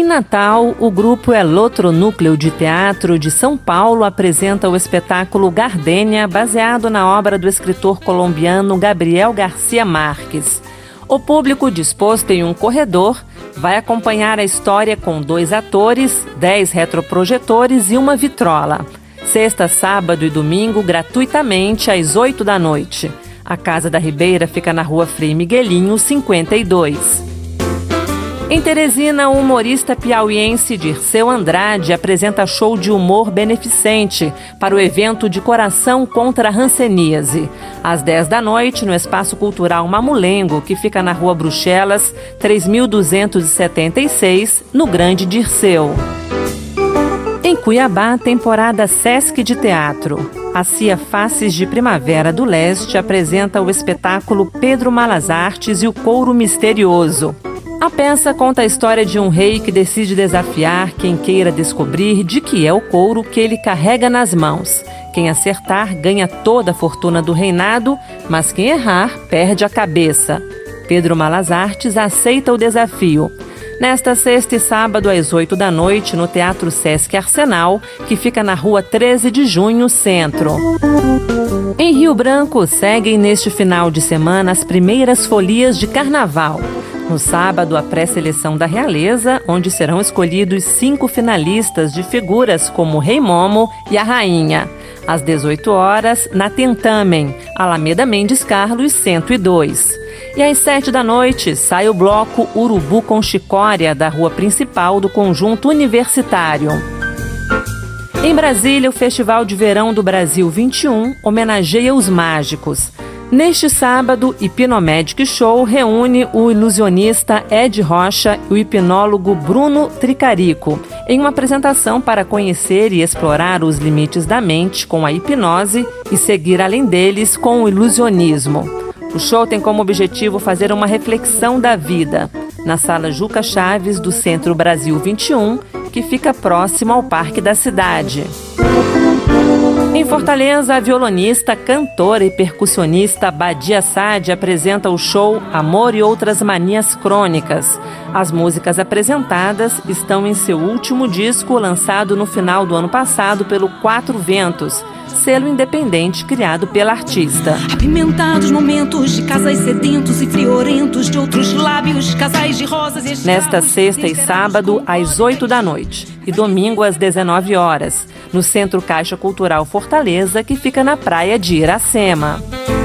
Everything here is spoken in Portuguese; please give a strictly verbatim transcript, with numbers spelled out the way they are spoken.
Natal, o grupo Elotro Núcleo de Teatro de São Paulo apresenta o espetáculo Gardênia, baseado na obra do escritor colombiano Gabriel Garcia Marques. O público, disposto em um corredor, vai acompanhar a história com dois atores, dez retroprojetores e uma vitrola. Sexta, sábado e domingo, gratuitamente, às oito da noite. A Casa da Ribeira fica na rua Frei Miguelinho, cinquenta e dois. Em Teresina, o humorista piauiense Dirceu Andrade apresenta show de humor beneficente para o evento de Coração contra a Hanseníase. Às dez da noite, no Espaço Cultural Mamulengo, que fica na rua Bruxelas, três mil duzentos e setenta e seis, no Grande Dirceu. Em Cuiabá, temporada Sesc de Teatro. A C I A Faces de Primavera do Leste apresenta o espetáculo Pedro Malas Artes e o Couro Misterioso. A peça conta a história de um rei que decide desafiar quem queira descobrir de que é o couro que ele carrega nas mãos. Quem acertar ganha toda a fortuna do reinado, mas quem errar perde a cabeça. Pedro Malas Artes aceita o desafio. Nesta sexta e sábado, às oito da noite, no Teatro Sesc Arsenal, que fica na rua treze de junho, Centro. Em Rio Branco, seguem neste final de semana as primeiras folias de carnaval. No sábado, a pré-seleção da Realeza, onde serão escolhidos cinco finalistas de figuras como o Rei Momo e a Rainha. Às dezoito horas, na Tentamen, Alameda Mendes Carlos, cento e dois. E às sete da noite, sai o bloco Urubu com Chicória, da rua principal do Conjunto Universitário. Em Brasília, o Festival de Verão do Brasil vinte e um homenageia os mágicos. Neste sábado, Hipnomagic Show reúne o ilusionista Ed Rocha e o hipnólogo Bruno Tricarico, em uma apresentação para conhecer e explorar os limites da mente com a hipnose e seguir além deles com o ilusionismo. O show tem como objetivo fazer uma reflexão da vida, na Sala Juca Chaves do Centro Brasil vinte e um, que fica próximo ao Parque da Cidade. Em Fortaleza, a violonista, cantora e percussionista Badia Sade apresenta o show Amor e Outras Manias Crônicas. As músicas apresentadas estão em seu último disco, lançado no final do ano passado pelo Quatro Ventos, selo independente criado pela artista. Apimentados momentos de casais sedentos e friorentos de outros lábios, casais de rosas e Nesta sexta e sábado, às oito da noite, e domingo às dezenove horas, no Centro Caixa Cultural Fortaleza, que fica na praia de Iracema.